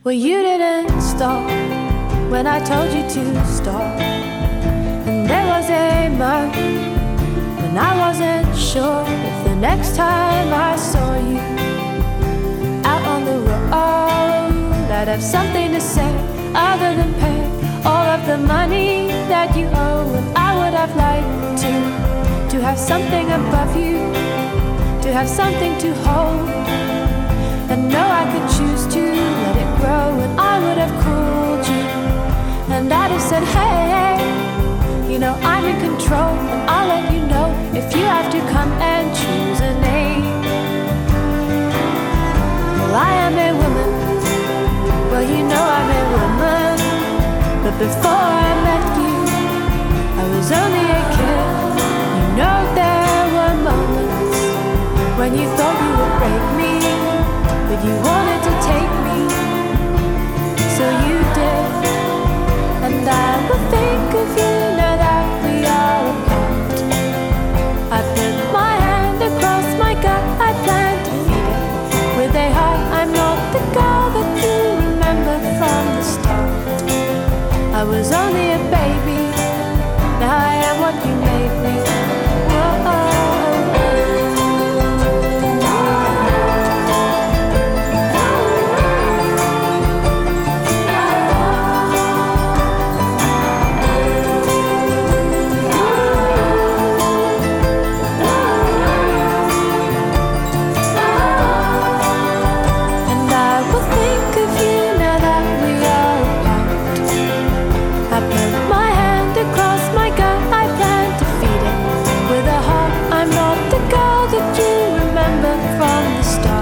Well, you didn't stop when I told you to stop. And there was a month when I wasn't sure if the next time I saw you out on the road I'd have something to say other than pay all of the money that you owe. And I would have liked to have something above you, to have something to hold, and know I could choose to let it grow. And I would have called you, and I'd have said, hey, you know I'm in control, and I'll let you know if you have to come and choose a name. Well, I am a woman, well you know I'm a woman, but before I met you I was only a kid. You know there were moments when you thought you would break me, but you wanted to take me, so you did. And I will think of you now that we are apart. I put my hand across my gut, I plan to feed it with a heart. I'm not the girl that you remember from the start. I was only a baby, now I am what you made me. Whoa. From the start